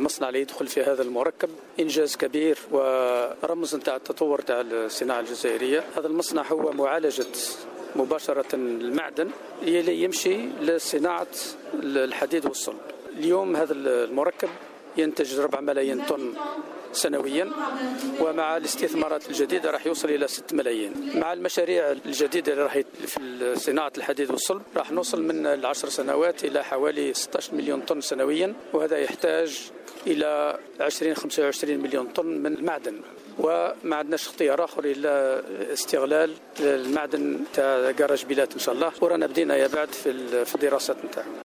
المصنع اللي يدخل في هذا المركب إنجاز كبير ورمز نتاع التطور تاع الصناعة الجزائرية. هذا المصنع هو معالجة مباشرة المعدن اللي يمشي لصناعة الحديد والصلب. اليوم هذا المركب ينتج 4 ملايين طن سنويا، ومع الاستثمارات الجديدة راح يوصل إلى 6 ملايين. مع المشاريع الجديدة اللي راح في صناعة الحديد والصلب راح نوصل من 10 سنوات إلى حوالي 16 مليون طن سنويا، وهذا يحتاج إلى 20-25 مليون طن من المعدن. وما عندناش اختيار آخر إلا استغلال المعدن تاع كراج بيلات إن شاء الله، ورانا بدينا يا بعد في الدراسات نتاعو.